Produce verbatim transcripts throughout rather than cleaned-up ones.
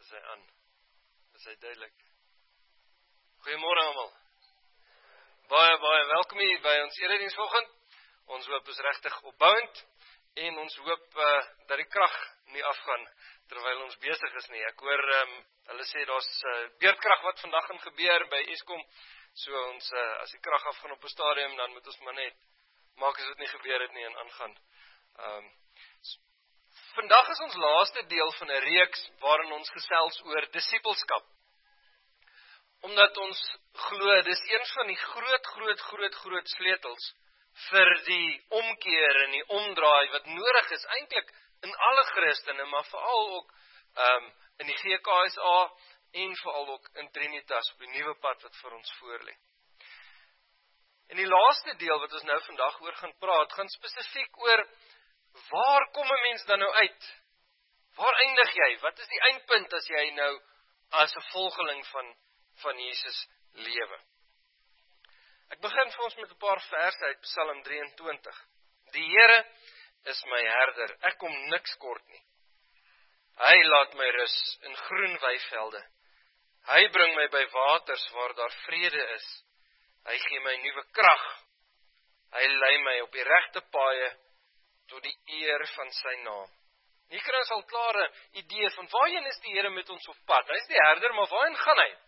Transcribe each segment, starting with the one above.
Is hy aan? Is hy duidelik? Goeiemôre almal. Baie, baie welkom hier by ons erediens vanoggend. Ons hoop is regtig opbouend en ons hoop uh, dat die krag nie afgaan terwyl ons besig is nie. Ek hoor, um, hulle sê daar's uh, beerdkrag wat vandag gaan gebeur by Eskom. So ons, uh, as die krag afgaan op 'n stadium, dan moet ons maar net maak as dit nie gebeur het nie en aangaan. Um, Vandag is ons laaste deel van 'n reeks waarin ons gesels oor disippelskap. Omdat ons glo, dis een van die groot, groot, groot, groot sleutels vir die omkeer en die omdraai wat nodig is, eintlik in alle Christene, maar veral ook um, in die G K S A en veral ook in Trinitas op die nuwe pad wat vir ons voorlê. En die laaste deel wat ons nou vandag oor gaan praat, gaan spesifiek oor waar kom 'n mens dan nou uit? Waar eindig jy? Wat is die eindpunt as jy nou as 'n volgeling van, van Jesus lewe? Ek begin vir ons met 'n paar verse uit Psalm drie en twintig. Die Here is my herder, ek kom niks kort nie. Hy laat my rus in groen weivelde. Hy bring my by waters waar daar vrede is. Hy gee my nuwe krag. Hy lei my op die regte paaie tot die eer van sy naam. Hier kry ons al klare idee van waarheen is die Here met ons op pad. Hy is die herder, maar waarheen gaan hy?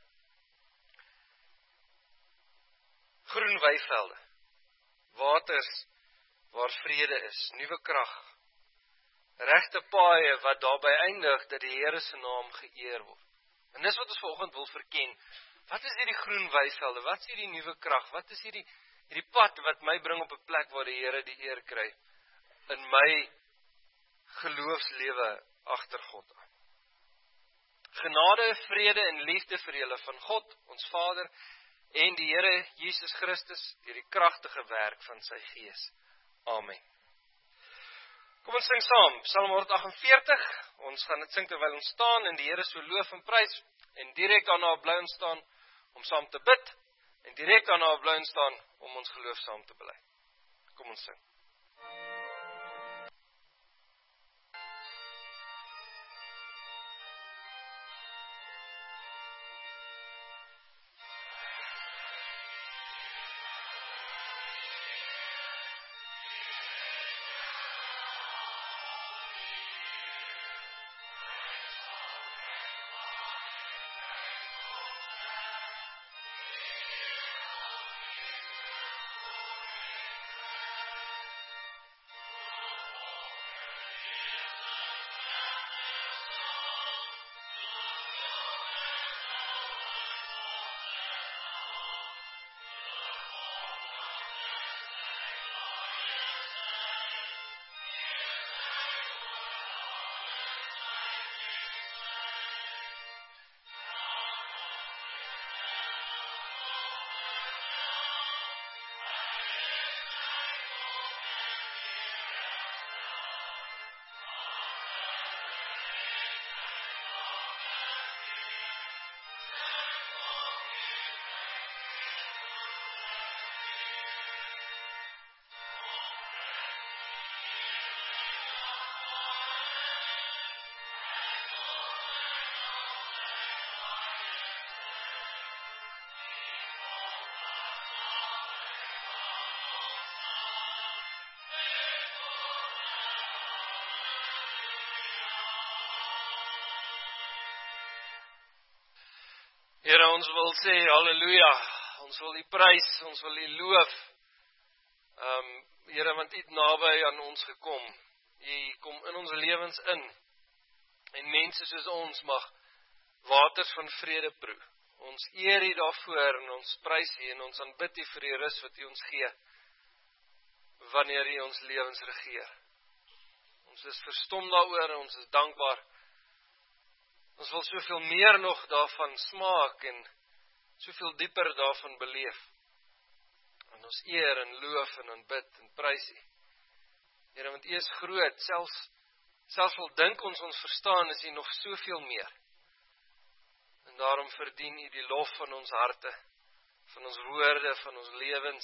Groen weivelde, waters waar vrede is, nuwe krag, regte paaie wat daarby eindig dat die Here se naam geëer word. En dis wat ons vanoggend wil verken. Wat is hierdie groen weivelde? Wat is hierdie nuwe krag? Wat is hierdie hierdie pad wat my bring op 'n plek waar die Here die eer kry in my geloofslewe agter God aan? Genade, vrede en liefde vir julle van God, ons Vader, en die Here Jesus Christus, deur die kragtige werk van sy Gees. Amen. Kom ons sing saam, Psalm honderd agt en veertig, ons gaan dit sing terwyl ons staan en die Here so loof en prys, en direk daarna bly ons staan om saam te bid, en direk daarna bly ons staan om ons geloof saam te bely. Kom ons sing. Here, ons wil sê, halleluja, ons wil U prys, ons wil U loof. Um, Here, want U het naby aan ons gekom. U kom in ons lewens in. En mense soos ons mag waters van vrede proe. Ons eer U daarvoor en ons prys U en ons aanbid U vir die rus wat U ons gee, wanneer U ons lewens regeer. Ons is verstom daaroor en ons is dankbaar. Ons wil soveel meer nog daarvan smaak en soveel dieper daarvan beleef. En ons eer en loof en aanbid en prys U. Here, want U is groot, selfs, selfs al dink ons ons verstaan, is U nog soveel meer. En daarom verdien U die lof van ons harte, van ons woorde, van ons lewens.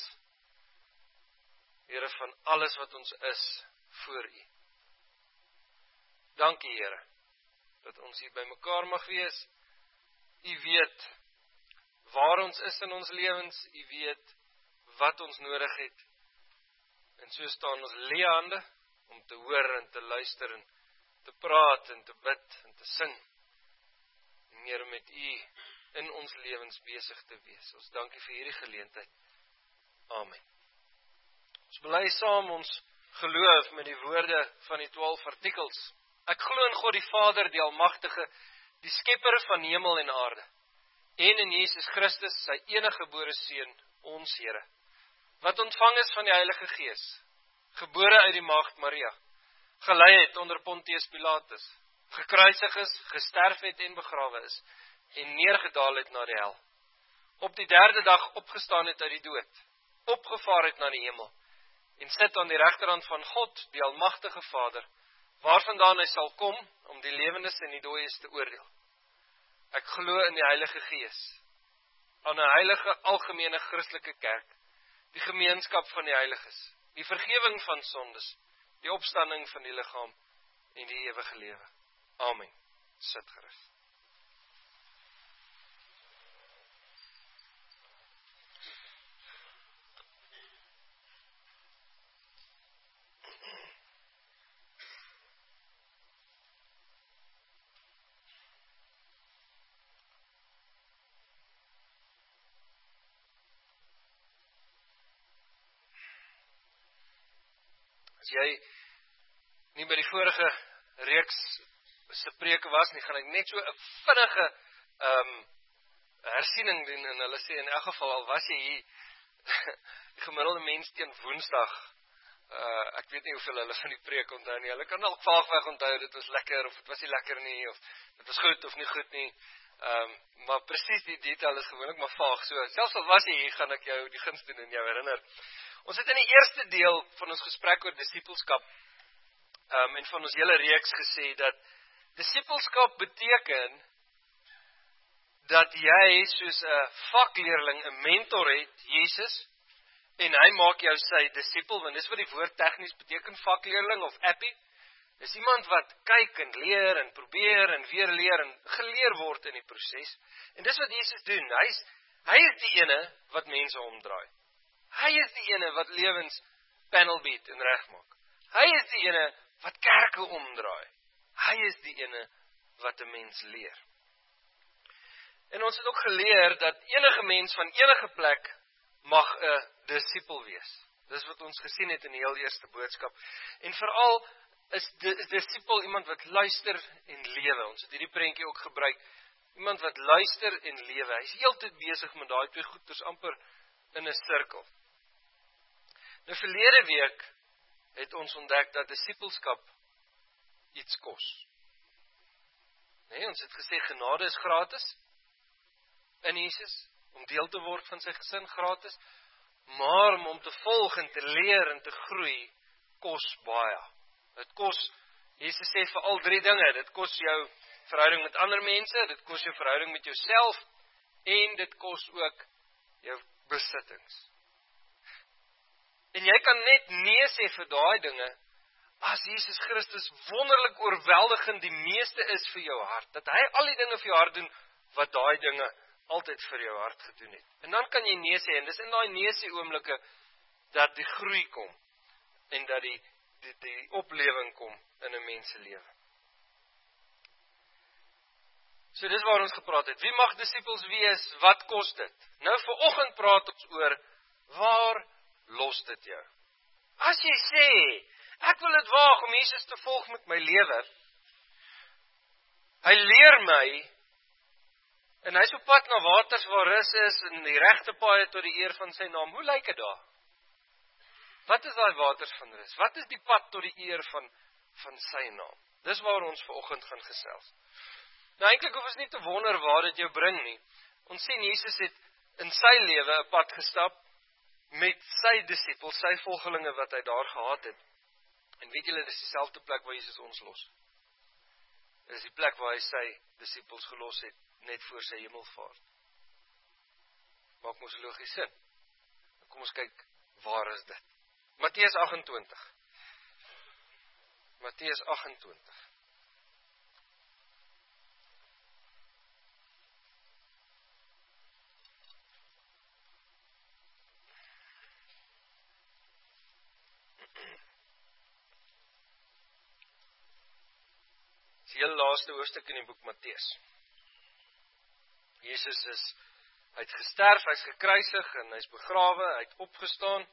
Here, van alles wat ons is, voor U. Dankie, Here. dat ons hier by mekaar mag wees. U weet waar ons is in ons lewens, U weet wat ons nodig het. En so staan ons leë hande om te hoor en te luister en te praat en te bid en te sing. En meer met U in ons lewens besig te wees. Ons dankie vir hierdie geleentheid. Amen. Ons bely saam ons geloof met die woorde van die twaalf artikels. Ek glo in God die Vader, die Almagtige, die skepper van hemel en aarde, en in Jesus Christus, sy enige gebore Seun, ons Here, wat ontvang is van die Heilige Gees, gebore uit die maagd Maria, gelei het onder Pontius Pilatus, gekruisig is, gesterf het en begrawe is, en neergedaal het na die hel, op die derde dag opgestaan het uit die dood, opgevaar het na die hemel, en sit aan die regterhand van God, die Almagtige Vader, waarvandaan hy sal kom, om die lewendes en die dooies te oordeel. Ek glo in die Heilige Gees, aan 'n heilige algemene Christelike kerk, die gemeenskap van die heiliges, die vergewing van sondes, die opstanding van die liggaam en die ewige lewe. Amen. Sit gerus. As jy nie by die vorige reeks se preke was nie, gaan ek net so 'n vinnige um, hersiening doen, en hulle sê in elk geval, al was jy hier, die gemiddelde mens teen Woensdag, uh, ek weet nie hoeveel hulle van die preek onthou nie, hulle kan al vaagweg onthou, dit was lekker, of dit was nie lekker nie, of dit was goed of nie goed nie, um, maar presies die detail is gewoonlik maar vaag, so selfs al was jy hier, gaan ek jou die guns doen en jou herinner. Ons het in die eerste deel van ons gesprek oor disippelskap um, en van ons hele reeks gesê dat disippelskap beteken dat jy soos 'n vakleerling 'n mentor het, Jesus, en hy maak jou sy disipel, want dis wat die woord tegnies beteken, vakleerling of appie. Dis iemand wat kyk en leer en probeer en weer leer en geleer word in die proses. En dis wat Jesus doen. Hy is, hy is die ene wat mense omdraai. Hy is die ene wat lewens panel beat en regmaak. Hy is die ene wat kerke omdraai. Hy is die ene wat 'n mens leer. En ons het ook geleer dat enige mens van enige plek mag 'n disipel wees. Dis wat ons gesien het in die heel eerste boodskap. En veral is die disipel iemand wat luister en lewe. Ons het hierdie prentjie ook gebruik. Iemand wat luister en lewe. Hy is heeltyd besig met daai twee goeders amper in 'n sirkel. Nou verlede week het ons ontdek dat disipelskap iets kos. Nee, ons het gesê genade is gratis in Jesus, om deel te word van sy gesin gratis, maar om om te volg en te leer en te groei, kos baie. Dit kos, Jesus sê vir al drie dinge, dit kos jou verhouding met ander mense, dit kos jou verhouding met jouself, en dit kos ook jou besittings. En jy kan net nee sê vir daai dinge, as Jesus Christus wonderlik oorweldigend die meeste is vir jou hart, dat hy al die dinge vir jou hart doen, wat daai dinge altyd vir jou hart gedoen het. En dan kan jy nee sê, en dis in daai nee sê oomblikke, dat die groei kom, en dat die, die, die oplewing kom in 'n mens se lewe. So dis waar ons gepraat het. Wie mag disippels wees? Wat kos dit? Nou vanoggend praat ons oor, waar los dit jou? As jy sê, ek wil dit waag om Jesus te volg met my lewe, hy leer my, en hy is op pad na waters waar rus is, en die regte paaie tot die eer van sy naam. Hoe lyk dit daar? Wat is daai waters van rus? Wat is die pad tot die eer van, van sy naam? Dis waar ons vanoggend gaan gesels. Nou eintlik hoef ons nie te wonder waar dit jou bring nie. Ons sien Jesus het in sy lewe 'n pad gestap met sy disippels, sy volgelinge wat hy daar gehad het. En weet julle, dis dieselfde plek waar Jesus ons los. Dis die plek waar hy sy disippels gelos het, net voor sy hemelvaart. Maak mos logies sin. Kom ons kyk, waar is dit? Matteus agt en twintig. Matteus agt en twintig. die heel laaste hoofstuk in die boek Matteus. Jesus is, hy het gesterf, hy is gekruisig en hy is begrawe, hy het opgestaan.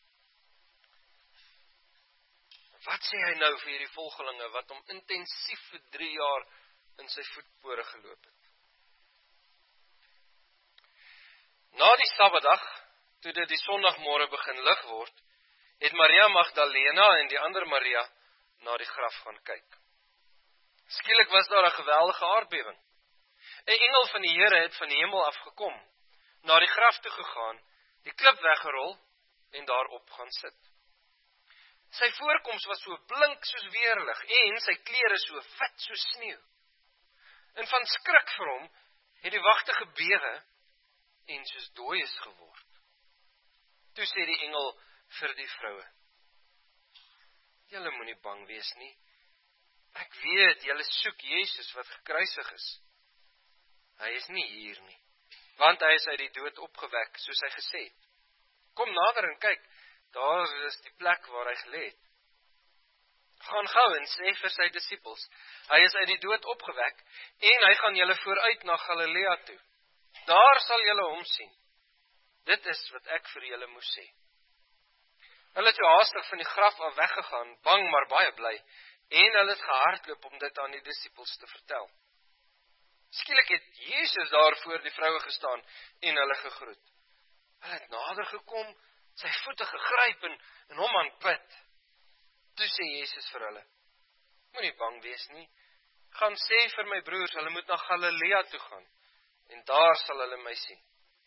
Wat sê hy nou vir hierdie volgelinge wat hom intensief vir drie jaar in sy voetspore geloop het? Na die Sabbatdag, toe dit die Sondagmôre begin lig word, het Maria Magdalena en die ander Maria na die graf gaan kyk. Skielik was daar 'n geweldige aardbewing. 'n Engel van die Here het van die hemel afgekom, na die graf toe gegaan, die klip weggerol en daarop gaan sit. Sy voorkoms was so blink soos weerlig en sy klere so wit soos sneeu. En van skrik vir hom het die wagte gebewe en soos dooies geword. Toe sê die engel vir die vroue: "Julle moenie bang wees nie. Ek weet, julle soek Jesus wat gekruisig is. Hy is nie hier nie, want hy is uit die dood opgewek, soos hy gesê het. Kom nader en kyk, daar is die plek waar hy gelê het. Gaan gou en sê vir sy disippels, hy is uit die dood opgewek, en hy gaan julle vooruit na Galilea toe. Daar sal julle hom sien. Dit is wat ek vir julle moes sê." Hulle het so haastig van die graf af weggegaan, bang maar baie bly, en hulle het gehardloop om dit aan die disippels te vertel. Skielik het Jesus daar voor die vroue gestaan en hulle gegroet. Hulle het nader gekom, sy voete gegryp en, en hom aanbid. Toe sê Jesus vir hulle: "Moenie bang wees nie. Gaan sê vir my broers, hulle moet na Galilea toe gaan, en daar sal hulle my sien."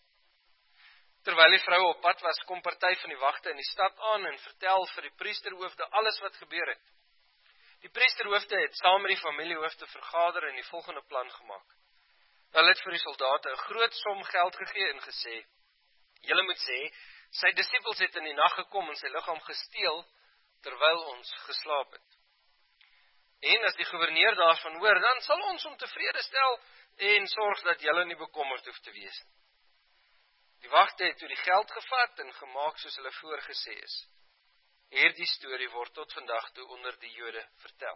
Terwyl die vroue op pad was, kom party van die wagte in die stad aan en vertel vir die priesterhoofde alles wat gebeur het. Die priesterhoofde het saam met die familiehoofde vergader en die volgende plan gemaak. Hulle het vir die soldate 'n groot som geld gegee en gesê: "Julle moet sê, sy disippels het in die nag gekom en sy liggaam gesteel, terwyl ons geslaap het. En as die gouverneur daarvan hoor, dan sal ons hom tevrede stel en sorg dat julle nie bekommerd hoef te wees nie." Die wagte het toe die geld gevat en gemaak soos hulle voorgesê is. Hierdie storie word tot vandag toe onder die Jode vertel.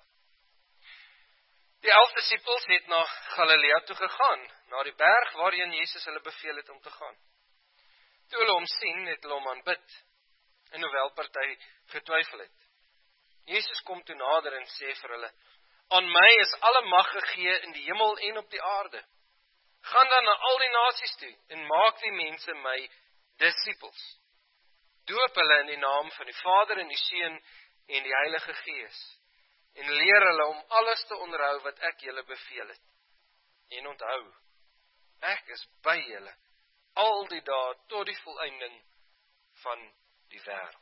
Die elf disippels het na Galilea toe gegaan, na die berg waarheen Jesus hulle beveel het om te gaan. Toe hulle hom sien, het hulle hom aanbid, en hoewel party getwyfel het. Jesus kom toe nader en sê vir hulle: "Aan my is alle mag gegee in die hemel en op die aarde. Gaan dan na al die nasies toe en maak die mense my disippels. Doop hulle in die naam van die Vader en die Seun en die Heilige Gees, en leer hulle om alles te onderhou wat ek julle beveel het. En onthou, ek is by julle al die dae tot die volëinding van die wêreld."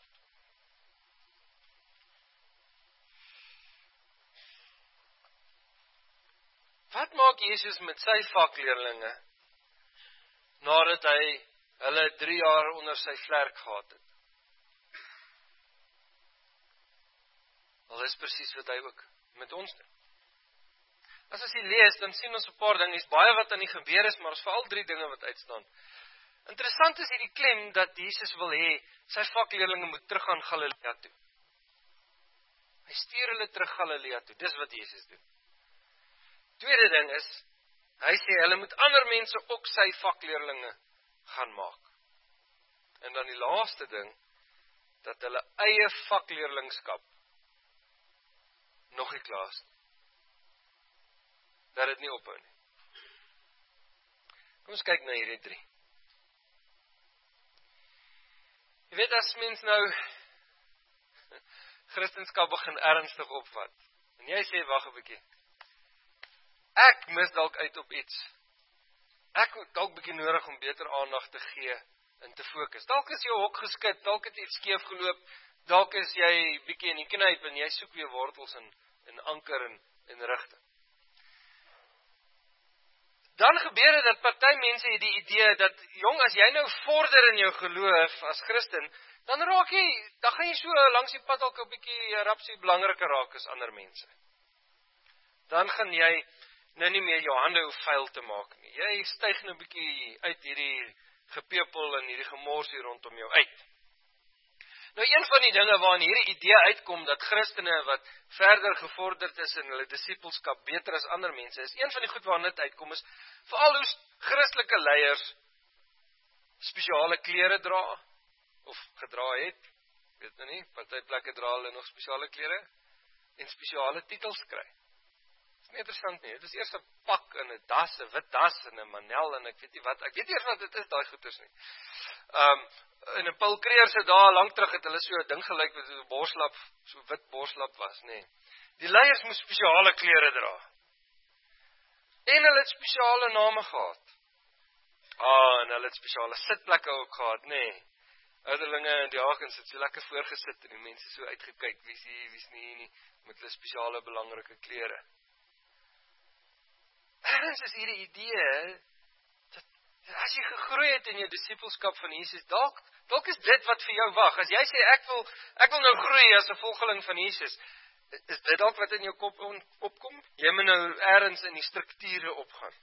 Wat maak Jesus met sy vakleerlinge nadat hy hulle drie jaar onder sy vlerk gehad het? Wel, is presies wat hy ook met ons doen. As ons hier lees, dan sien ons 'n paar dinge. Is baie wat aan die gebeur is, maar ons veral drie dinge wat uitstaan. Interessant is hierdie klem dat Jesus wil hê sy vakleerlinge moet teruggaan Galilea toe. Hy stuur hulle terug Galilea toe. Dis wat Jesus doen. Tweede ding is, hy sê hulle moet ander mense ook sy vakleerlinge gaan maak. En dan die laaste ding, dat hulle eie vakleerlingskap nog nie klaar is. Dat dit nie ophou nie. Kom ons kyk na hierdie drie. Jy weet, as mens nou Christendom begin ernstig opvat, en jy sê, wag 'n bietjie, ek mis dalk uit op iets. Ek het dalk bietjie nodig om beter aandag te gee en te fokus. Dalk is jou hok geskit, dalk het iets skeef geloop, dalk is jy bietjie in die knyp en jy soek weer wortels en, en anker en, en rigting. Dan gebeur dit dat party mense het die idee dat, jong, as jy nou vorder in jou geloof as Christen, dan raak jy, dan gaan jy so langs die pad dalk 'n bietjie rapsie belangriker raak as ander mense. Dan gaan jy nou nie meer jou hande hoef vuil te maak nie. Jy styg nou 'n bietjie uit hierdie gepepel en hierdie gemors hier rondom jou uit. Nou een van die dinge waarin hierdie idee uitkom dat Christene wat verder gevorderd is in hulle disippelskap beter as ander mense is, een van die goed waarin dit uitkom is veral hoe Christelike leiers spesiale klere dra of gedra het, weet nou nie, party plekke dra hulle nog spesiale klere en spesiale titels kry. Dit is nie interessant nie, dit is eers 'n pak en 'n das, 'n wit das en 'n manel en ek weet nie wat, ek weet nie eers wat dit is, daai goeders nie. Um, in 'n Paul Creer se dae lank terug het hulle so 'n ding gelyk wat 'n borslap, so wit borslap was, nê. Die leiers moes spesiale klere dra. En hulle het spesiale name gehad. Ah, en hulle het spesiale sitplekke ook gehad, nê. Ouderlinge en diakens het so lekker voorgesit en die mense so uitgekyk, wie is hier, wie is nie hier nie, met hulle spesiale belangrike klere. Ergens is hierdie idee, dat as jy gegroei het in jou disippelskap van Jesus, dalk, dalk is dit wat vir jou wag. As jy sê, ek wil, ek wil nou groei as 'n volgeling van Jesus, is dit dalk wat in jou kop on, opkom? Jy moet nou ergens in die strukture opgaan.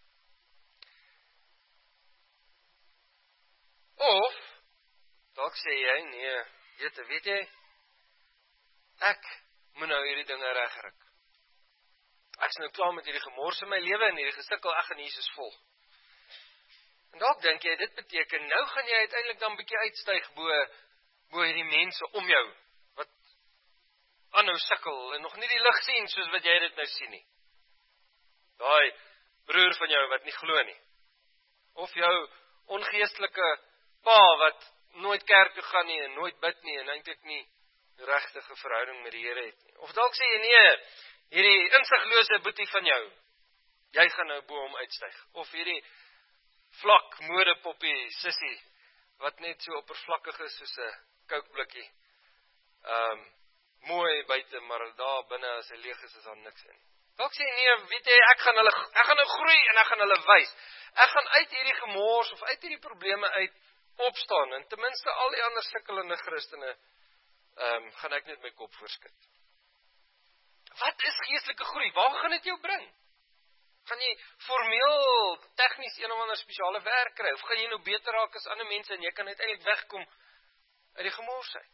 Of, dalk sê jy, nee, weet, weet jy, ek moet nou hierdie dinge regryk. Ek is nou klaar met hierdie gemors in my lewe en hierdie gesukkel, ek gaan Jesus volg. En dalk dink jy, dit beteken, nou gaan jy uiteindelik dan bietjie uitstyg bo, bo hierdie mense om jou, wat aanhou sukkel en nog nie die lig sien, soos wat jy dit nou sien nie. Daai broer van jou wat nie glo nie. Of jou ongeestelike pa wat nooit kerk toe gaan nie en nooit bid nie en eintlik nie regtige verhouding met die Here het nie. Of dalk sê jy nee, hierdie insiglose boetie van jou, jy gaan nou bo hom uitstyg. Of hierdie vlak modepoppie sissie wat net so oppervlakkig is soos 'n koukblikkie. Um mooi buite, maar daar binne as hy leeg is, is daar niks in. Dalk sê nee, weet jy, ek gaan hulle ek gaan nou groei en ek gaan hulle wys. Ek gaan uit hierdie gemors of uit hierdie probleme uit opstaan en ten minste al die ander sukkelende Christene um, gaan ek net my kop voorskit. Wat is geestelike groei? Waar gaan dit jou bring? Gaan jy formeel, tegnies een of ander spesiale werk kry? Of gaan jy nou beter raak as ander mense en jy kan uiteindelik wegkom uit die gemors uit?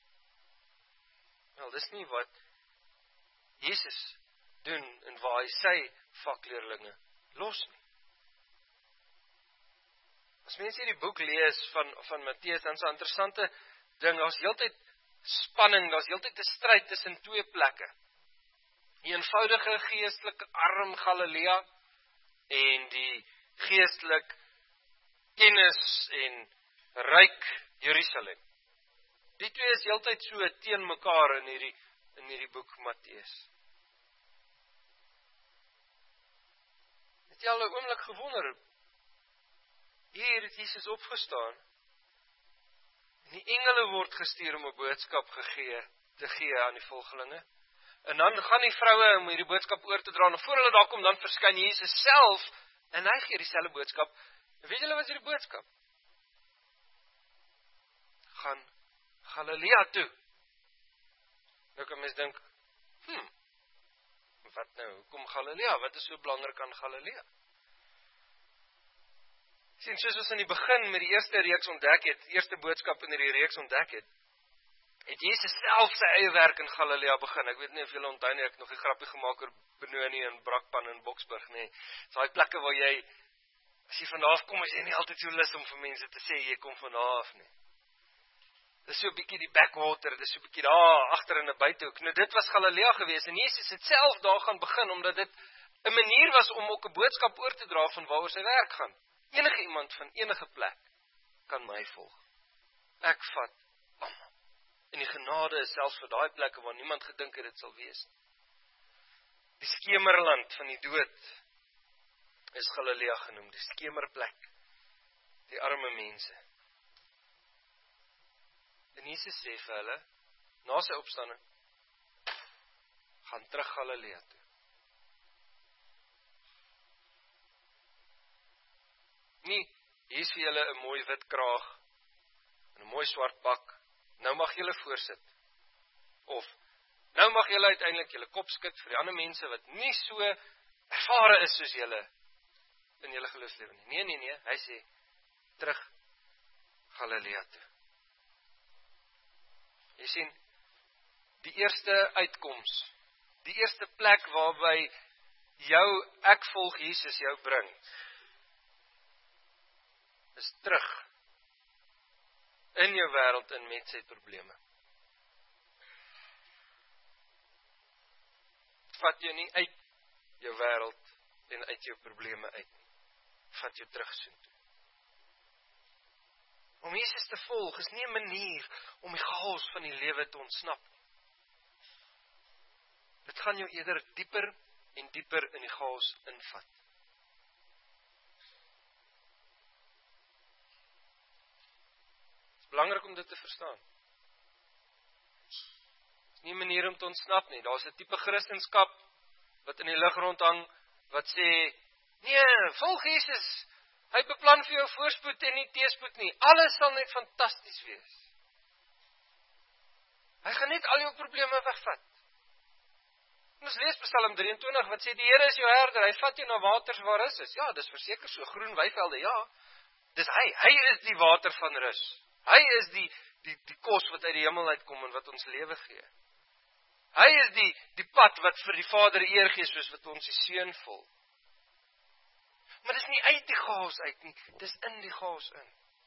Wel, dis nie wat Jesus doen en waar hy sy vakleerlinge los nie. As mense hierdie boek lees van, van Matteus, dan is 'n interessante ding, daar's heeltyd spanning, daar's heeltyd 'n stryd tussen twee plekke. Die eenvoudige geestelik arm Galilea en die geestelik kennis en ryk Jerusalem. Die twee is heeltyd so teen mekaar in hierdie in hierdie boek Matteus. Het jy al 'n oomblik gewonder? Hier het Jesus opgestaan. En die engele word gestuur om 'n boodskap gegee te gee aan die volgelinge. En dan gaan die vroue om hierdie boodskap oor te dra, en voor hulle daar kom, dan verskyn Jesus self, en hy gee dieselfde boodskap. En weet julle wat is hierdie boodskap? Gaan Galilea toe. Nou kan mens dink, hm, wat nou, hoekom Galilea? Wat is so belangrik aan Galilea? Sien, soos ons in die begin met die eerste reeks ontdek het, eerste boodskap in hierdie reeks ontdek het, het Jesus self sy eie werk in Galilea begin. Ek weet nie of julle onthou nie, ek het nog 'n grappie gemaak oor Benoni en Brakpan in Boksburg, nee. So daai plekke waar jy, as jy van af kom, is jy nie altyd so lus om vir mense te sê, jy kom van af nie. Dis so 'n bietjie die backwater, dis so 'n bietjie daar agter in 'n buitehoek. Nou dit was Galilea gewees, en Jesus het self daar gaan begin, omdat dit 'n manier was om ook 'n boodskap oor te dra van waaroor sy werk gaan. Enige iemand van enige plek kan my volg. Ek vat almal. En die genade is selfs vir daai plekke waar niemand gedink het dit sal wees. Die skemerland van die dood is Galilea genoem, die skemerplek, die arme mense. En Jesus sê vir hulle, na sy opstanding, gaan terug Galilea toe. Nie, hier is vir julle 'n mooi wit kraag, en 'n mooi swart pak, nou mag julle voorsit. Of, nou mag julle uiteindelik julle kop skud vir die ander mense wat nie so ervare is soos julle in julle geloofslewe nie. Nee, nee, nee, hy sê, terug Galilea toe. Jy sien, die eerste uitkoms, die eerste plek waarby jou ek volg Jesus jou bring, is terug in jou wêreld in met sy probleme. Vat jou nie uit jou wêreld en uit jou probleme uit nie. Vat jou terug soontoe. Om Jesus te volg is nie 'n manier om die chaos van die lewe te ontsnap nie. Dit gaan jou eerder dieper en dieper in die chaos invat. Het is belangrik om dit te verstaan. Het is nie 'n manier om te ontsnap nie. Daar is 'n tipe Christendom wat in die lug rondhang, wat sê, nee, volg Jesus, hy beplan vir jou voorspoed en nie teëspoed nie, alles sal net fantasties wees. Hy gaan net al jou probleme wegvat. En ons lees Psalm drie en twintig, wat sê, die Here is jou herder, hy vat jou na waters waar rus is. Ja, dis verseker so, groen weivelde, ja. Dis hy, hy is die water van rus. Hy is die, die, die kos wat uit die hemel uitkom en wat ons lewe gee. Hy is die, die pad wat vir die Vader eer gee, soos wat ons die Seun volg. Maar dis nie uit die chaos uit nie, dis in die chaos in.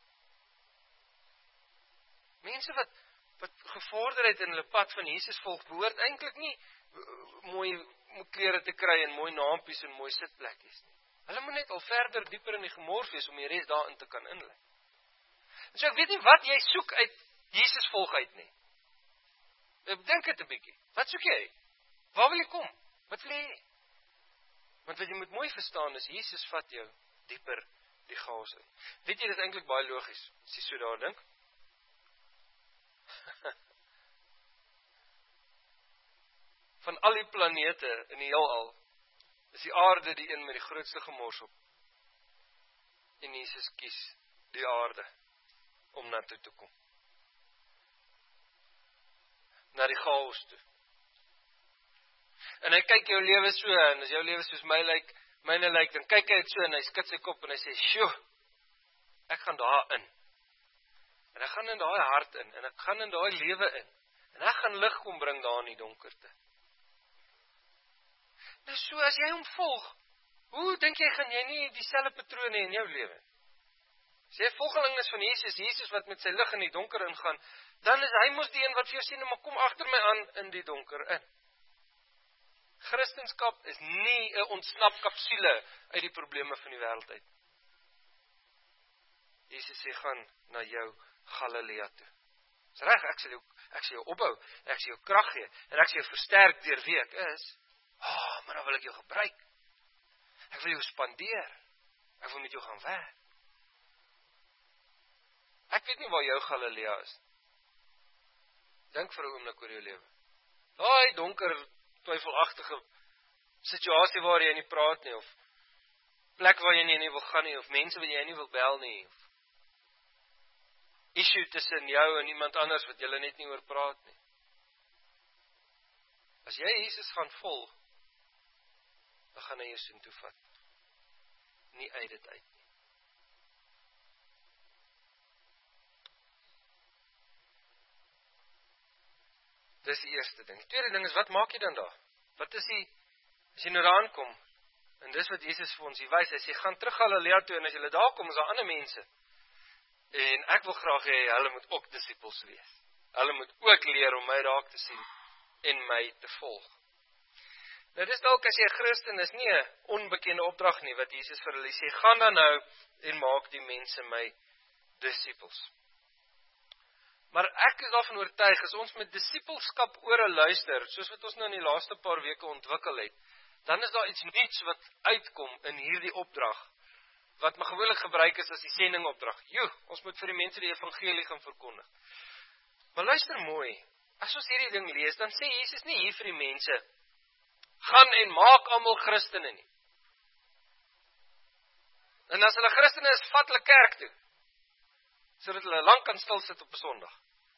Mense wat, wat gevorderheid in hulle pad van Jesus volg, behoort eintlik nie mooi klere te kry en mooi naampies en mooi sitplekkies nie. Hulle moet net al verder dieper in die gemors wees om die res daarin te kan inlei. En so ek weet nie wat jy soek uit Jesus volg uit nie. Dink dit 'n bietjie. Wat soek jy? Waar wil jy kom? Wat wil jy? Want wat jy moet mooi verstaan is, Jesus vat jou dieper die chaos in. Weet jy, dit is eintlik baie logies, as jy so daar dink. Van al die planete in die heelal, is die aarde die een met die grootste gemors op. En Jesus kies die aarde om na toe te kom. Na die chaos toe. En hy kyk jou lewe so, en as jou lewe soos my lyk, myne lyk, dan kyk hy het so, en hy skud sy kop, en hy sê, sjoe, ek gaan daar in. En ek gaan in daai hart in, en ek gaan in daai lewe in, en ek gaan lig kom bring daar in die donkerte. Nou so, as jy hom volg, hoe dink jy, gaan jy nie dieselfde patrone in jou lewe? As jy volgeling is van Jesus, Jesus wat met sy lig in die donker ingaan, dan is hy mos die een wat vir jou sê, maar kom agter my aan in die donker in. Christendom is nie 'n ontsnap kapsule uit die probleme van die wêreld uit. Jesus sê, gaan na jou Galilea toe. Dis reg, ek sal jou, ek sal jou opbou, ek sal jou krag gee, en ek sal jou versterk deur wie ek is. Ah, oh, maar dan wil ek jou gebruik. Ek wil jou spandeer. Ek wil met jou gaan werk. Ek weet nie waar jou Galilea is. Dink vir 'n oomblik oor jou lewe. Daai donker, twyfelagtige situasie waar jy nie praat nie, of plek waar jy nie, nie wil gaan nie, of mense wat jy nie wil bel nie, of issue tussen jou en iemand anders wat jy net nie oor praat nie. As jy Jesus gaan volg, dan gaan hy jou soontoe vat. Nie uit dit uit nie. Dis die eerste ding. Die tweede ding is, wat maak jy dan daar? Wat is die, as jy nou daar aankom, en dis wat Jesus vir ons hier wys, as jy gaan terug Galilea toe, en as jy daar kom, is daar ander mense, en ek wil graag hê, hulle moet ook disippels wees. Hulle moet ook leer om my raak te sien, en my te volg. Nou dis dalk as jy 'n Christen is, nie 'n onbekende opdrag nie, wat Jesus vir hulle sê, gaan dan nou, en maak die mense my disippels. Maar ek is daarvan oortuig, as ons met disippelskap ore luister, soos wat ons nou in die laaste paar weke ontwikkel het, dan is daar iets nuuts wat uitkom in hierdie opdrag, wat my gewoonlik gebruik is as die sendingopdrag. Joe, ons moet vir die mense die evangelie gaan verkondig. Maar luister mooi, as ons hierdie ding lees, dan sê Jesus nie hier vir die mense, gaan en maak almal Christene nie. En as hulle Christene is, vat hulle kerk toe, sodat hulle lang kan stil sit op 'n Sondag.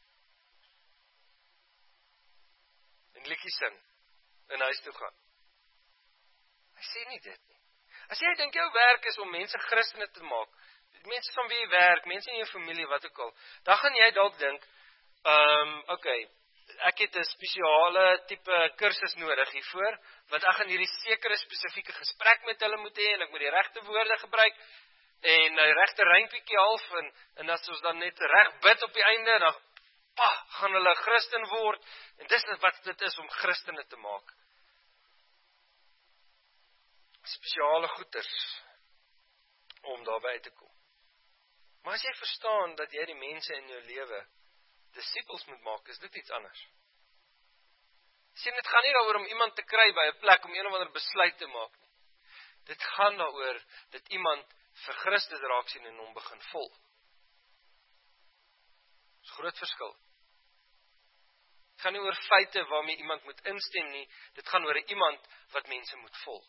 En liedjies sing, en huis toe gaan. Hy sê nie dit nie. As jy dink jou werk is om mense Christene te maak, mense van wie jy werk, mense in jou familie, wat ook al, dan gaan jy dalk dink, Ehm, um, okay. Ek het 'n spesiale tipe kursus nodig hiervoor, want ek gaan hierdie sekere spesifieke gesprek met hulle moet hê en ek moet die regte woorde gebruik en die regte rympie half en en as ons dan net reg bid op die einde, dan pa, gaan hulle Christen word en dis wat dit is om Christene te maak. Spesiale goeders om daarby uit te kom. Maar as jy verstaan dat jy die mense in jou lewe disippels moet maak, is dit iets anders. Sien, dit gaan nie daaroor om iemand te kry by 'n plek om een of ander besluit te maak nie. Dit gaan daaroor dat iemand vir Christus raak sien en hom begin volg. Dis 'n groot verskil. Dit gaan nie oor feite waarmee iemand moet instem nie, dit gaan oor iemand wat mense moet volg.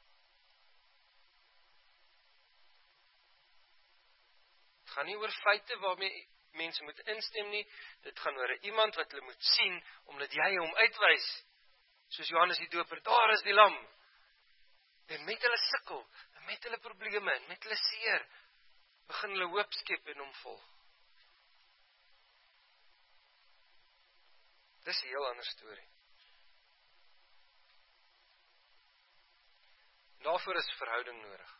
Dit gaan nie oor feite waarmee mense moet instem nie, dit gaan oor iemand wat hulle moet sien, omdat jy hom uitwys, soos Johannes die Doper, daar is die lam, en met hulle sukkel, en met hulle probleme, en met hulle seer, begin hulle hoop skep en hom volg. Dis 'n heel ander storie. Daarvoor is verhouding nodig.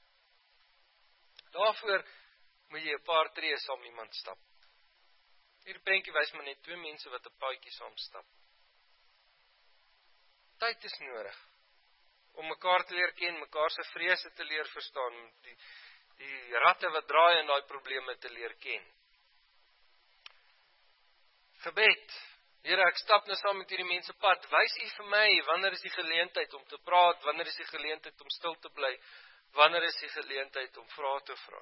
Daarvoor moet jy 'n paar tree saam iemand stap. Hierdie prentjie wys maar net twee mense wat 'n paadjie saam stap. Tyd is nodig om mekaar te leer ken, mekaar se vrese te leer verstaan, die die ratte wat draai en daai probleme te leer ken. Gebed. Here, ek stap nou saam met hierdie mense pad. Wys U vir my wanneer is die geleentheid om te praat, wanneer is die geleentheid om stil te bly, wanneer is die geleentheid om vrae te vra.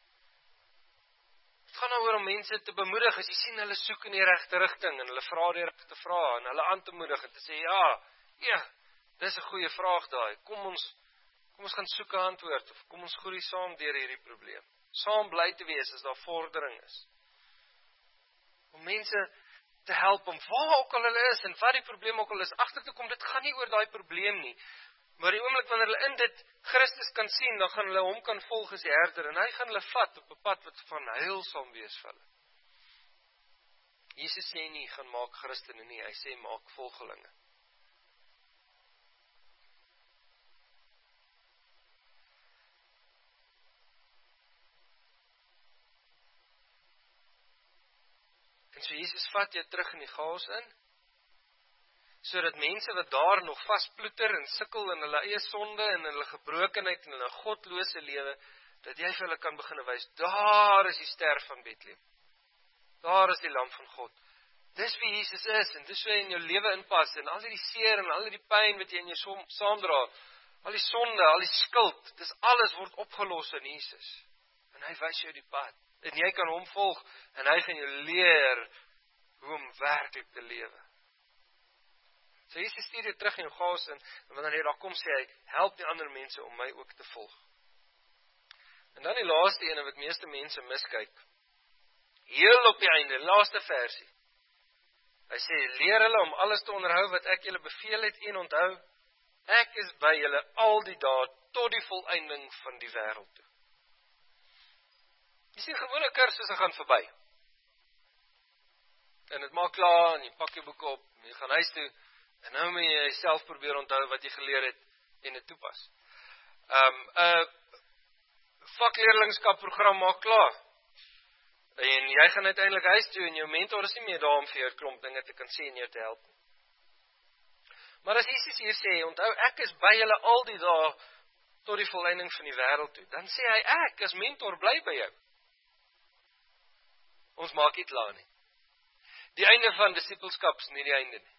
Het gaan nou oor om mense te bemoedig, as jy sien hulle soek in die regte rigting, en hulle vra die regte vrae, en hulle aan te moedig, en te sê, ja, ja, dis 'n goeie vraag daai, kom ons, kom ons gaan soek 'n antwoord, of kom ons groei saam deur hierdie probleem. Saam bly te wees, as daar vordering is. Om mense te help, om waar ook al hulle is, en wat die probleem ook al is, agter te kom, dit gaan nie oor daai probleem nie, maar die oomblik wanneer hulle in dit Christus kan sien, dan gaan hulle hom kan volg as die herder, en hy gaan hulle vat op 'n pad wat van heilsaam wees vir hulle. Jesus sê nie, gaan maak Christene nie, hy sê maak volgelinge. En so Jesus vat jou terug in die chaos in, sodat mense wat daar nog vasploeter en sukkel in hulle eie sonde en hulle gebrokenheid en hulle godlose lewe, dat jy vir hulle kan begin wys, daar is die ster van Bethlehem. Daar is die lam van God. Dis wie Jesus is, en dis wie in jou lewe inpas, en al die seer en al die pyn wat jy in jou saamdra, al die sonde, al die skuld, dis alles word opgelos in Jesus. En hy wys jou die pad. En jy kan hom volg, en hy gaan jou leer hoe om werklik te lewe. So Jesus stuur jou terug in jou chaos in, en wanneer hy daar kom, sê hy, help die ander mense om my ook te volg. En dan die laaste ene wat meeste mense miskyk, heel op die einde, laaste versie. Hy sê, leer hulle om alles te onderhou wat ek julle beveel het, en onthou, ek is by julle al die dae, tot die volëinding van die wêreld toe. Jy sien, gewone kursusse gaan verby. En het maak klaar, en jy pak jy boeke op, en jy gaan huis toe, en nou moet jy self probeer onthou wat jy geleer het, en het toepas. Um, uh, vakleerlingskap program maak klaar, en jy gaan uiteindelik huis toe, en jou mentor is nie meer daar om vir jou klomp dinge te kan sê en jou te help. Maar as Jesus hier sê, onthou, ek is by julle al die dae, tot die volleinding van die wêreld toe, dan sê hy, ek as mentor bly by jou. Ons maak nie klaar nie. Die einde van disipelskap is nie die einde nie.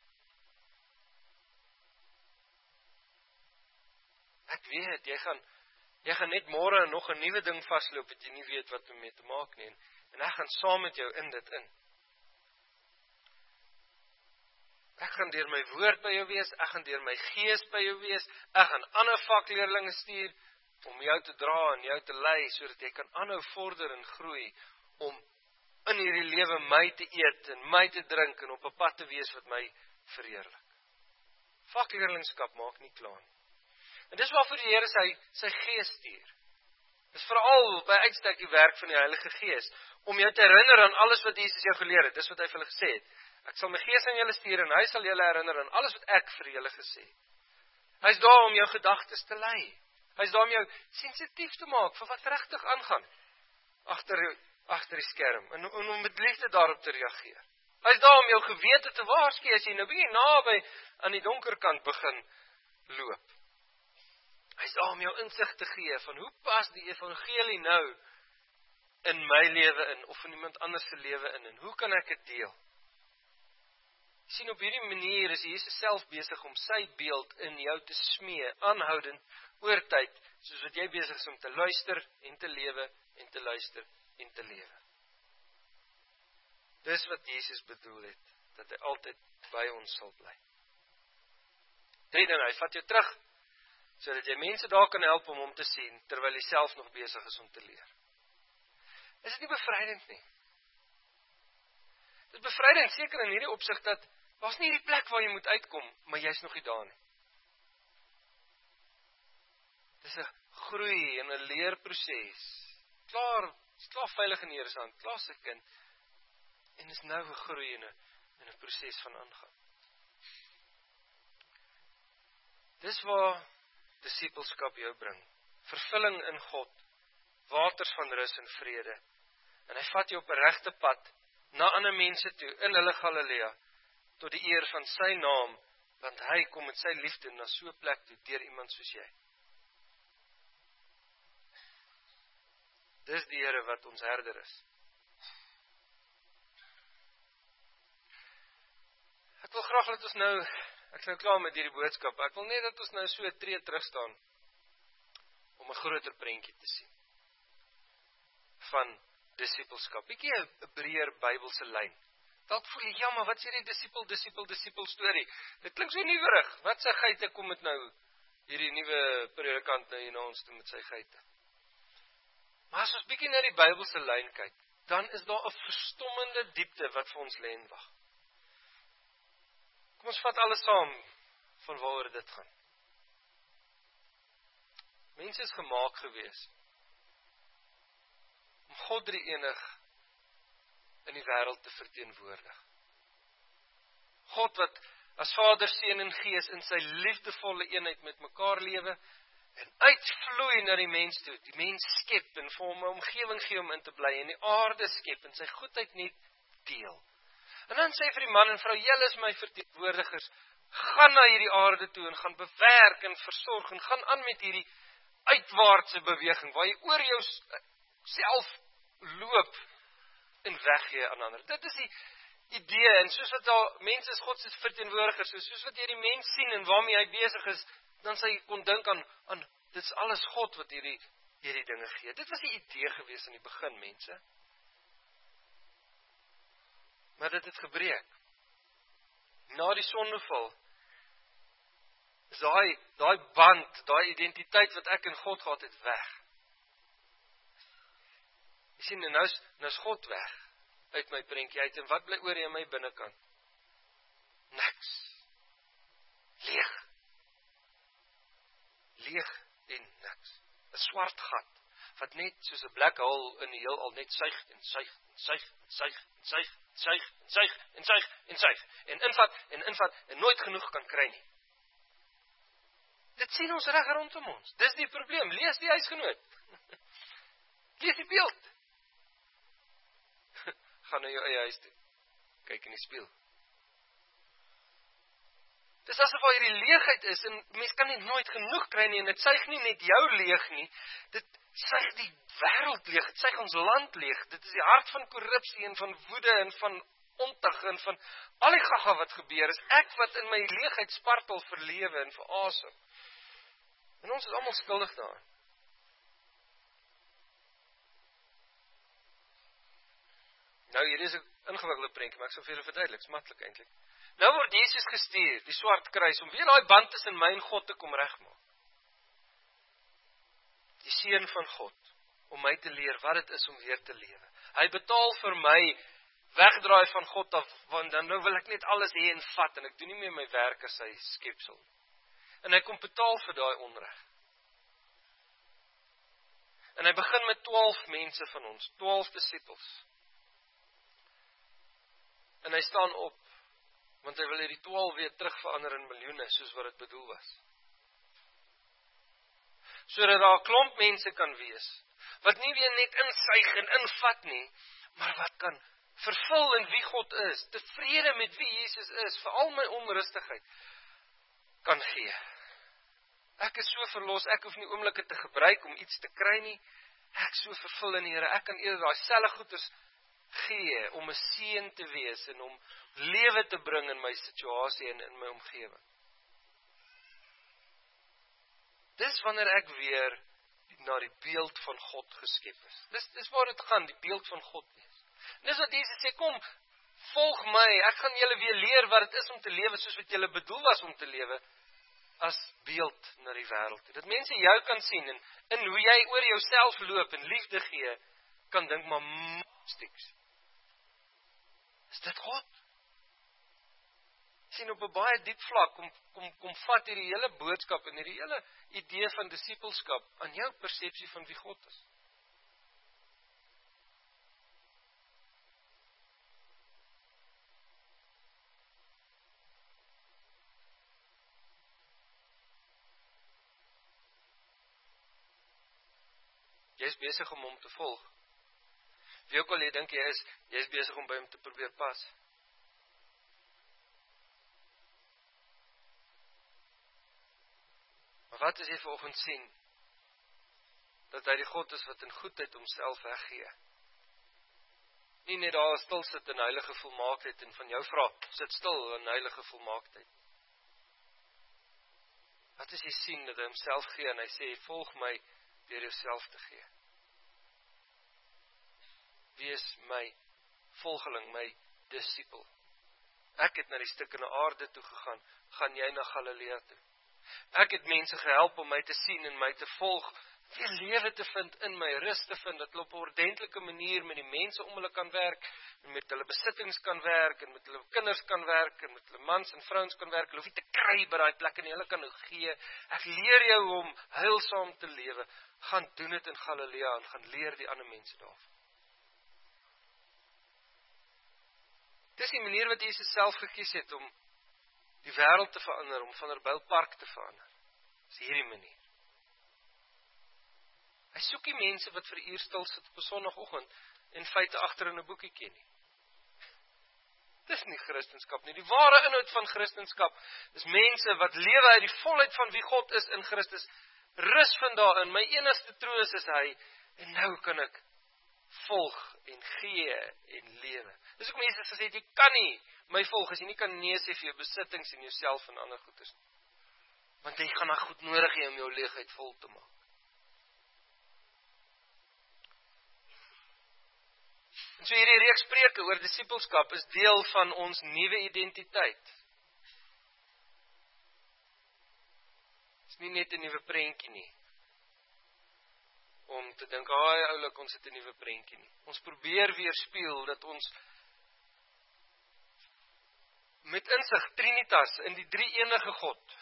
Ek weet, jy gaan, jy gaan net môre nog 'n nuwe ding vasloop, wat jy nie weet wat om mee te maak nie, en, en ek gaan saam met jou in dit in. Ek gaan deur my woord by jou wees, ek gaan deur my gees by jou wees, ek gaan ander vakleerlinge stuur, om jou te dra en jou te lei, sodat jy kan aanhou vorder en groei, om in hierdie lewe my te eet, en my te drink, en op 'n pad te wees wat my verheerlik. Vakleerlingskap maak nie klaar nie. En dis waarvoor die Here sy, sy gees stuur. Dis veral by uitstek die werk van die Heilige Gees, om jou te herinner aan alles wat Jesus jou geleer het. Dis wat hy vir hulle gesê het. Ek sal my Gees aan julle stuur en hy sal julle herinner aan alles wat ek vir julle gesê het. Hy is daar om jou gedagtes te lei. Hy is daar om jou sensitief te maak vir wat regtig aangaan agter agter die skerm en, en om met liefde daarop te reageer. Hy is daar om jou gewete te waarsku as jy nou bietjie naby aan die donker kant begin loop. Hy is daar om jou insig te gee van hoe pas die evangelie nou in my lewe in of in iemand anders se lewe in en hoe kan ek dit deel? Sien, op hierdie manier is Jesus self besig om sy beeld in jou te smee, aanhoudend oor tyd, soos wat jy besig is om te luister en te lewe en te luister en te lewe. Dis wat Jesus bedoel het, dat hy altyd by ons sal bly. Tweede, hy vat jou terug, sodat jy mense daar kan help om hom te sien, terwyl jy self nog besig is om te leer. Is dit nie bevrydend nie? Dit is bevrydend, seker in hierdie opsig, dat daar's nie hierdie plek waar jy moet uitkom, maar jy's nog nie daar nie. Dis 'n groei en 'n leerproses. Klaar, is klaar veilig in die Here se hand, klaar se kind, en is nou 'n groei en 'n en 'n proses van aangaan. Dis waar disippelskap jou bring. Vervulling in God, waters van rus en vrede. En hy vat jou op 'n regte pad na ander mense toe in hulle Galilea tot die eer van sy naam, want hy kom met sy liefde na so 'n plek toe deur iemand soos jy. Dis die Here wat ons herder is. Ek wil graag dat ons nou, ek is nou klaar met hierdie boodskap, ek wil net dat ons nou so 'n tree terug staan om 'n groter prentjie te sien van disippelskap. Bietjie 'n breër Bybelse lyn. Dalk voel jy, ja, maar wat sê die disipel, disipel, disipel storie? Dit klink so nuwerig. Wat sy geite kom met nou hierdie nuwe predikant nou hier na ons toe met sy geite? Maar as ons bietjie na die Bybelse lyn kyk, dan is daar 'n verstommende diepte wat vir ons lê en wag. Kom ons vat alles saam van waaroor dit gaan. Mense is gemaak gewees om God drie enig in die wêreld te verteenwoordig. God wat as Vader, Seun en Gees in sy liefdevolle eenheid met mekaar lewe en uitvloei na die mens toe, die mens skep en vir hom 'n omgewing gee om in te bly en die aarde skep en sy goedheid nie deel. En dan sê vir die man en vrou, julle is my verteenwoordigers, gaan na hierdie aarde toe en gaan bewerk en versorg en gaan aan met hierdie uitwaartse beweging, waar jy oor jou self loop en weggee aan ander. Dit is die idee, en soos wat daar mense is God se verteenwoordigers, soos wat jy die mens sien en waarmee hy besig is, dan sê hy kon dink aan, aan dit is alles God wat hierdie, hierdie dinge gee. Dit was die idee gewees in die begin, mense. Maar dit het gebreek. Na die sondeval, is daai, daai band, daai identiteit wat ek in God gehad het, weg. Jy sien, nou is, nou is God weg, uit my prentjie uit, en wat bly oor in my binnekant? Niks. Leeg. Leeg en niks. 'n Swart gat, wat net soos 'n black hole in die heelal net suig en suig en suig en suig en suig en suig en suig en suig en suig en invat en invat en nooit genoeg kan kry nie. Dit sien ons reg rondom ons. Dis die probleem. Lees die huisgenoot. Lees die beeld. Gaan na jou eie huis toe. Kyk in die spieël. Dis asof daar hierdie leegheid is en mens kan nie nooit genoeg kry nie en dit suig nie net jou leeg nie. Dit suig die wêreld leeg. Dit suig ons land leeg. Dit is die hart van korrupsie en van woede en van ontug en van al die gaga wat gebeur is. Ek wat in my leegheid spartel vir lewe en vir asem. En ons is almal skuldig daaraan. Nou, hier is 'n ingewikkelde prentjie, maar ek sal vir julle verduidelik, dit is maklik eintlik. Nou word Jesus gestuur, die swart kruis, om weer daai band tussen my en God te kom regmaak. Die Seun van God, om my te leer wat dit is om weer te lewe. Hy betaal vir my wegdraai van God af, want dan nou wil ek net alles hê en vat, en ek doen nie meer my werk as sy skepsel. En hy kom betaal vir daai onreg. En hy begin met twaalf mense van ons, twaalf disippels. En hy staan op, want hy wil hierdie twaalf weer terug verander in miljoene, soos wat dit bedoel was. Sodat daar 'n klomp mense kan wees, wat nie weer net insuig en invat nie, maar wat kan vervul in wie God is, tevrede met wie Jesus is, vir al my onrustigheid, kan gee. Ek is so verlos, ek hoef nie oomblikke te gebruik om iets te kry nie, ek so vervul in die Here, ek kan eerder daai selfe goeders gee, om 'n seën te wees, en om lewe te bring in my situasie en in my omgewing. Dis wanneer ek weer na die beeld van God geskep is. Dis, dis waar dit gaan, die beeld van God wees. Dis wat Jesus sê, kom, volg my, ek gaan julle weer leer wat dit is om te lewe, soos wat julle bedoel was om te lewe, as beeld na die wêreld. Dat mense jou kan sien, en in hoe jy oor jouself loop, en liefde gee, kan dink maar, stiks. Is dit God? Sien, op 'n baie diep vlak, kom, kom, kom vat hierdie hele boodskap, en hierdie hele idee van disippelskap, aan jou persepsie van wie God is. Jy is besig om hom te volg. Wie ook al jy dink jy is, jy is besig om by hom te probeer pas. Maar wat as jy vanoggend sien, dat hy die God is wat in goedheid homself weggee? Nie net daar stil sit in heilige volmaaktheid en van jou vra, sit stil in heilige volmaaktheid. Wat as jy sien dat hy homself gee en hy sê, volg my deur jouself te gee? Wees my volgeling, my disipel. Ek het na die stukkende aarde toe gegaan, gaan jy na Galilea toe. Ek het mense gehelp om my te sien en my te volg, weer lewe te vind in my, rus te vind, dat hulle op 'n ordentlike manier met die mense om hulle kan werk, en met hulle besittings kan werk, en met hulle kinders kan werk, en met hulle mans en vrouens kan werk, hulle hoef nie te kry by daai plek, en hulle kan nou gee. Ek leer jou om heilsaam te lewe, gaan doen dit in Galilea, en gaan leer die ander mense daarvan. Dis die manier wat Jesus self gekies het om die wêreld te verander, om Vanderbijlpark te verander. Dis hierdie manier. Hy soek die mense wat vir 'n uur stil sit op 'n Sondagoggend en feite agter in 'n boekie ken nie. Dis nie Christendom nie. Die ware inhoud van Christendom is mense wat lewe uit die volheid van wie God is in Christus. Rus vind daarin. My enigste troos is hy, en nou kan ek volg en gee en lewe. Dis ook mense gesê het, jy kan nie my volg as jy nie kan nee sê vir jou besittings en jouself en ander goedes. Want jy gaan daai goed nodig hê om jou leegheid vol te maak. En so hierdie reeks preke oor disipelskap is deel van ons nuwe identiteit. Dit is nie net 'n nuwe prentjie nie. Om te dink, "Ag, oulik, ons het 'n nuwe prentjie nie." Ons probeer weerspieël dat ons met insig Trinitas in die drie enige God,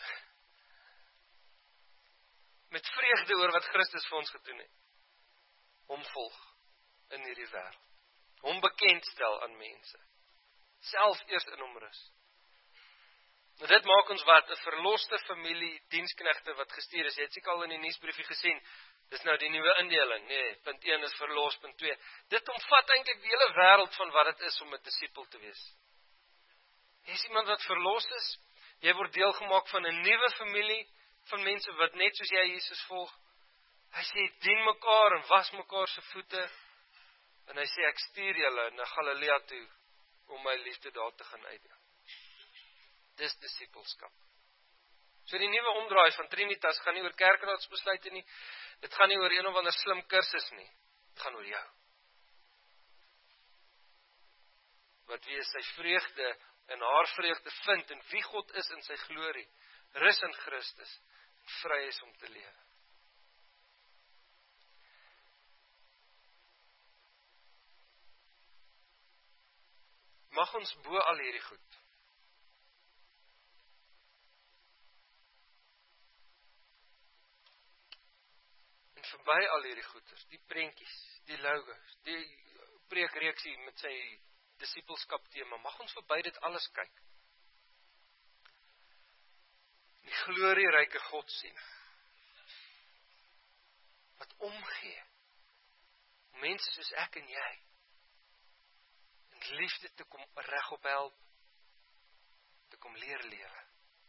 met vreugde oor wat Christus vir ons gedoen het, hom volg in hierdie wêreld. Hom bekendstel aan mense. Self eers in hom rus. Nou dit maak ons wat? 'n verloste familie diensknegte wat gestuur is. Jy het seker al in die nuusbriefie gesien. Dis nou die nuwe indeling. Nee, punt een is verlos, punt twee. Dit omvat eintlik die hele wêreld van wat dit is om 'n disipel te wees. Jy is iemand wat verlos is. Jy word deel gemaak van 'n nuwe familie van mense wat net soos jy Jesus volg. Hy sê dien mekaar en was mekaar se voete. En hy sê, ek stuur julle na Galilea toe, om my liefde daar te gaan uitdra. Dis disipelskap. So die nuwe omdraai van Trinitas gaan nie oor kerkraadsbesluite nie, dit gaan nie oor een of ander slim kursus nie, dit gaan oor jou. Wat wie sy vreugde en haar vreugde vind, en wie God is in sy glorie, rus in Christus, vry is om te lewe. Mag ons bo al hierdie goed en verby al hierdie goeders, die prentjies, die logos, die preekreeksie met sy disipelskap tema, mag ons verby dit alles kyk. Die glorieryke God sien, wat omgee, mense soos ek en jy, en liefde te kom regop help, te kom leer lewe,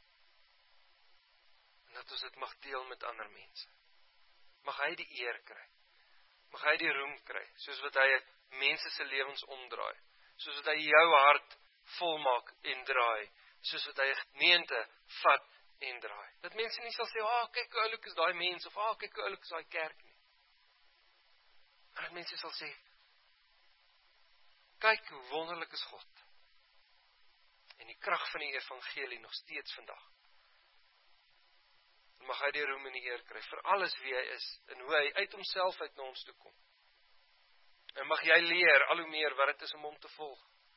en dat ons dit mag deel met ander mense. Mag hy die eer kry, mag hy die roem kry, soos wat hy mense se lewens omdraai, soos wat hy jou hart volmaak en draai, soos wat hy gemeente vat en draai. Dat mense nie sal sê, ah, kyk hoe oulik is daai mens, of ah, kyk hoe oulik is daai kerk nie. Maar dat mense sal sê, kyk hoe wonderlik is God, en die krag van die evangelie nog steeds vandag. En mag hy die roem en die eer kry, vir alles wie hy is, en hoe hy uit homself uit na ons toe kom. En mag jy leer al hoe meer wat het is om hom te volg.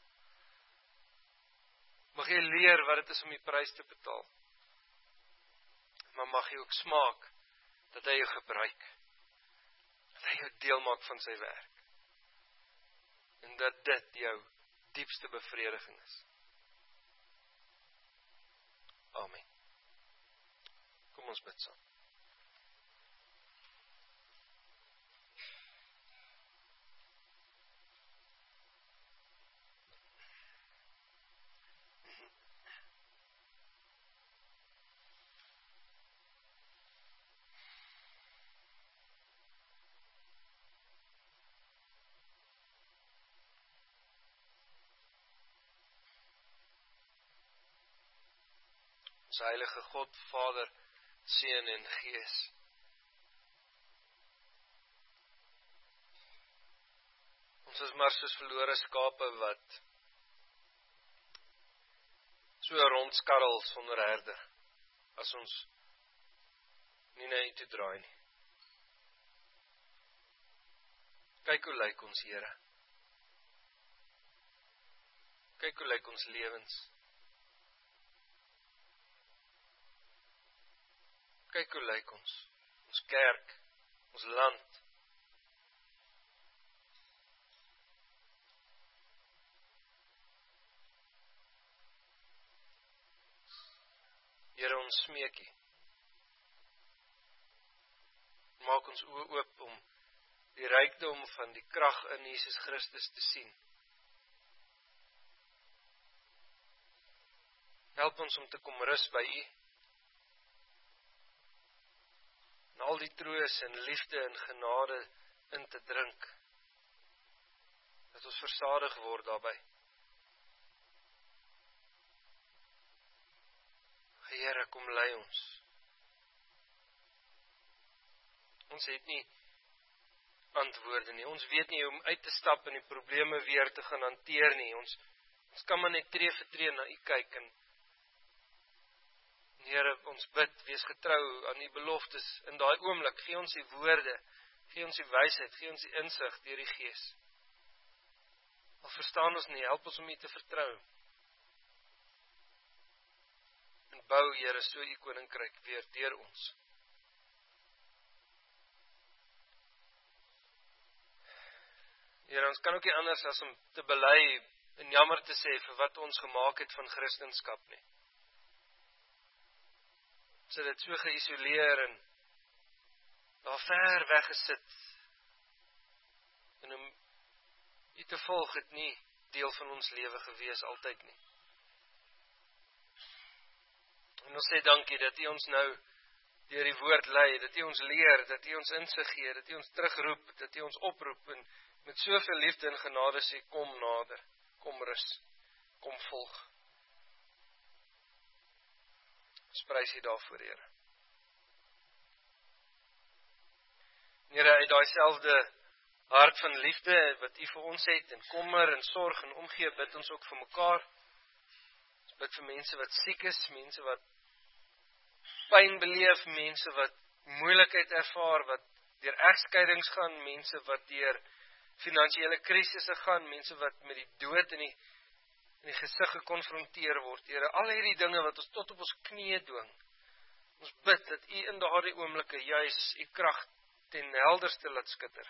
Mag jy leer wat het is om die prys te betaal. Maar mag jy ook smaak, dat hy jou gebruik, dat hy jou deel maak van sy werk, en dat dit jou diepste bevrediging is. Amen. Kom ons bid saam. Ons heilige God, Vader, Seun en Gees. Ons is maar soos verlore skape wat so rondskarrel sonder herder, as ons nie na U toe draai nie. Kyk hoe lyk ons, Here. Kyk hoe lyk ons lewens. Kyk hoe lyk ons, ons kerk, ons land. Here, ons smeek U. Maak ons oë oop om die rykdom van die krag in Jesus Christus te sien. Help ons om te kom rus by U. En al die troos en liefde en genade in te drink, dat ons versadig word daarby. Here, kom lei ons. Ons het nie antwoorde nie, ons weet nie hoe om uit te stap en die probleme weer te gaan hanteer nie, ons, ons kan maar net tree vir tree na U kyk en Here, ons bid, wees getrou aan U beloftes in daai oomblik, gee ons die woorde, gee ons die wysheid, gee ons die insig deur die Gees. Al verstaan ons nie, help ons om U te vertrou. En bou, Here, so U koninkryk weer deur ons. Here, ons kan ook nie anders as om te bely en jammer te sê vir wat ons gemaak het van Christendom nie. Ons het dit so geïsoleer en daar ver weggesit. En om U te volg het nie deel van ons lewe gewees altyd nie. En ons sê dankie dat U ons nou deur die woord lei, dat U ons leer, dat U ons insig gee, dat U ons terugroep, dat U ons oproep en met soveel liefde en genade sê, kom nader, kom rus, kom volg. Ons prys U daarvoor, Here. Here, uit daai selfde hart van liefde wat U vir ons het, en kommer en sorg en omgee, bid ons ook vir mekaar. Ons bid vir mense wat siek is, mense wat pyn beleef, mense wat moeilikheid ervaar, wat deur egskeidings gaan, mense wat deur finansiële krisisse gaan, mense wat met die dood in die in die gesig gekonfronteer word, Here, al hierdie dinge wat ons tot op ons knieë dwing. Ons bid dat U in daardie oomblikke juis U krag ten helderste laat skitter.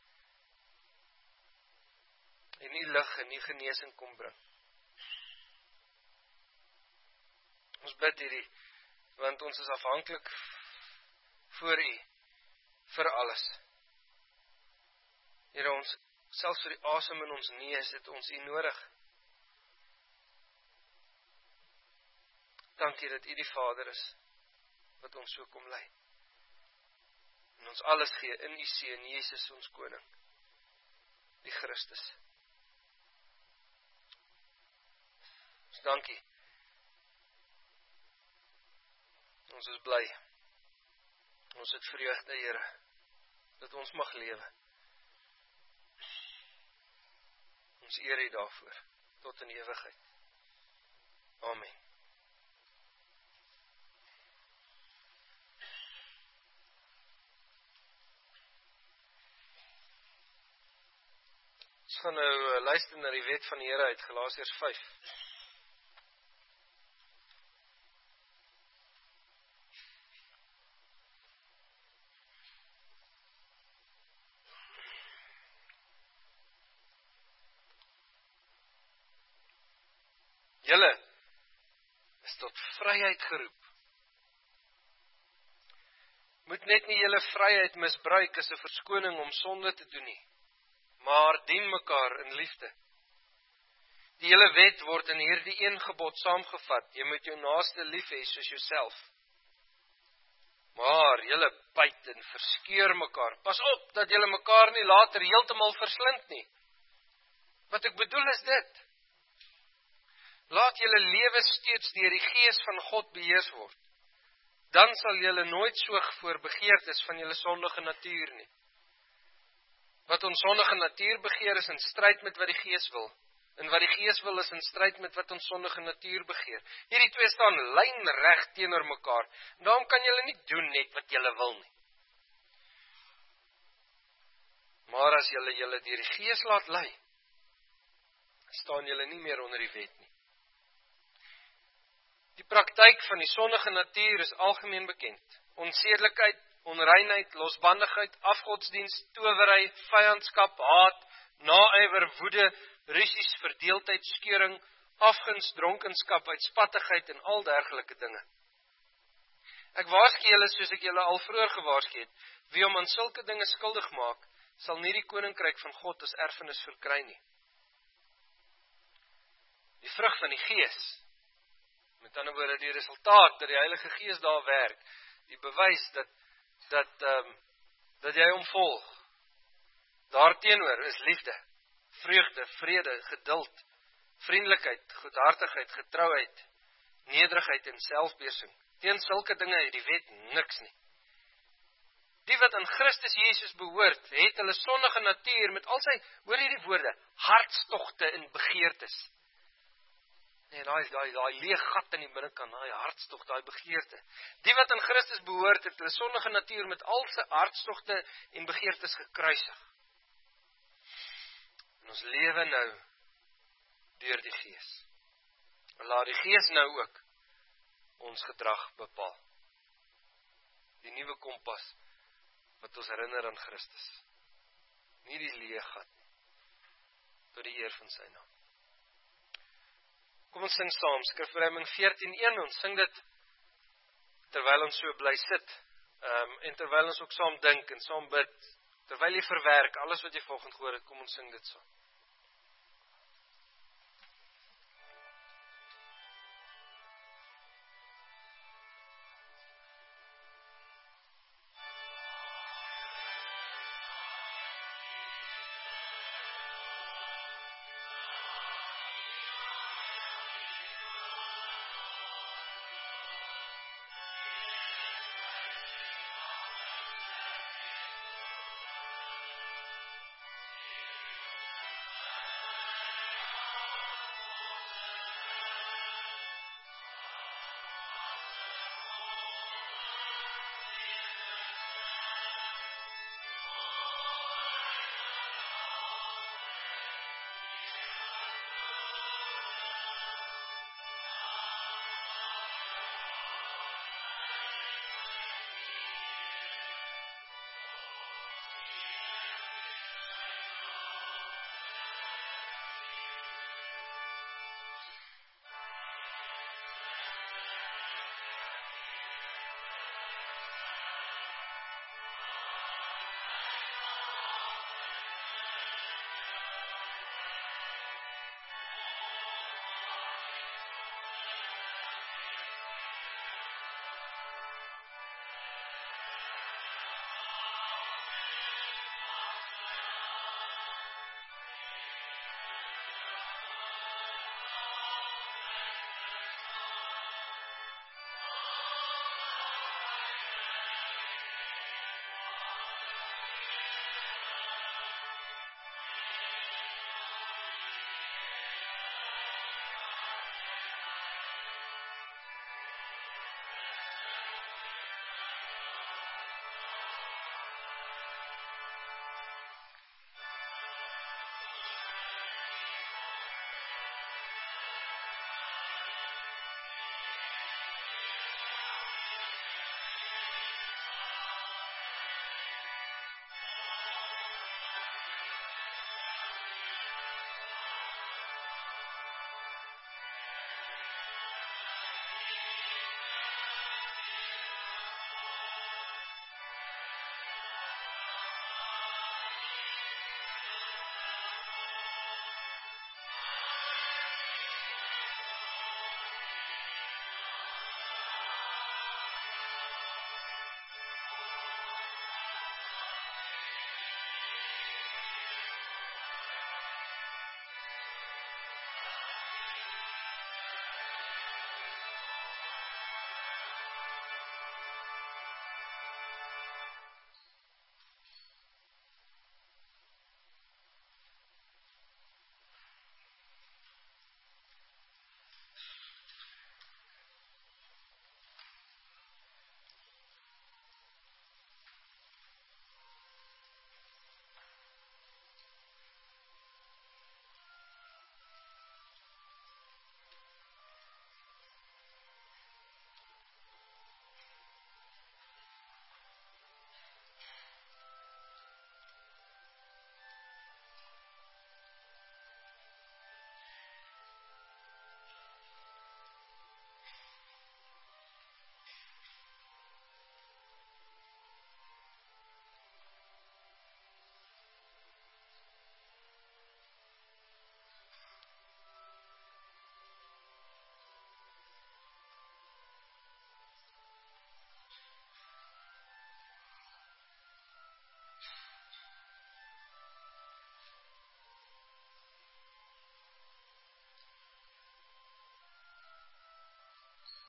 En U lig en U genesing kom bring. Ons bid hierdie, want ons is afhanklik voor U, vir alles. Here, ons, selfs vir die asem in ons neus, het ons U nodig. Dankie dat U die Vader is, wat ons so kom lei. En ons alles gee in U Seun, Jesus ons Koning, die Christus. Ons dankie. Ons is bly. Ons het vreugde, Here, dat ons mag lewe. Ons eer U daarvoor, tot in ewigheid. Amen. Ons gaan nou luister na die wet van die Here uit Galasiërs vyf. Julle is tot vryheid geroep. Moet net nie julle vryheid misbruik as 'n verskoning om sonde te doen nie, maar dien mekaar in liefde. Die hele wet word in hierdie een gebod saamgevat: jy moet jou naaste lief hê soos jouself. Maar julle byt en verskeur mekaar. Pas op dat julle mekaar nie later heeltemal verslind nie. Wat ek bedoel is dit: laat julle lewe steeds deur die Gees van God beheers word. Dan sal julle nooit soeg voor begeertes van julle sondige natuur nie. Wat ons sondige natuur begeer is in stryd met wat die Gees wil. En wat die Gees wil is in stryd met wat ons sondige natuur begeer. Hierdie twee staan lynreg teenoor mekaar. Daarom kan julle nie doen net wat julle wil nie. Maar as julle julle deur die Gees laat lei, staan julle nie meer onder die wet nie. Die praktyk van die sondige natuur is algemeen bekend. Onsedelikheid, onreinheid, losbandigheid, afgodsdienst, towery, vyandskap, haat, naaiwer, woede, rusies, verdeeldheid, skeuring, afguns, dronkenskap, uitspattigheid en al dergelike dinge. Ek waarsku julle soos ek julle al vroeër gewaarsku het, wie om aan sulke dinge skuldig maak, sal nie die koninkryk van God as erfenis verkry nie. Die vrug van die Gees, met ander woorde die resultaat dat die Heilige Gees daar werk, die bewys dat dat um, dat jy hom volg. Daarteenoor is liefde, vreugde, vrede, geduld, vriendelikheid, goedhartigheid, getrouheid, nederigheid en selfbeheersing. Teen sulke dinge het die wet niks nie. Die wat aan Christus Jesus behoort, het hulle sondige natuur met al sy, hoor hierdie woorde, hartstogte en begeertes. Nee, daai daai daai leë gat in die binnekant, daai hartstog, daai begeerte. Die wat aan Christus behoort, het hulle sondige natuur met al sy hartstogte en begeertes gekruisig. En ons lewe nou deur die Gees. Laat die Gees nou ook ons gedrag bepaal. Die nuwe kompas wat ons herinner aan Christus. Nie die leë gat nie. Tot die eer van sy naam. Kom ons sing saam, Skrifverwydering veertien een, ons sing dit terwyl ons so bly sit, um, en terwyl ons ook saam dink en saam bid, terwyl jy verwerk, alles wat jy volgende gehoor het, kom ons sing dit saam.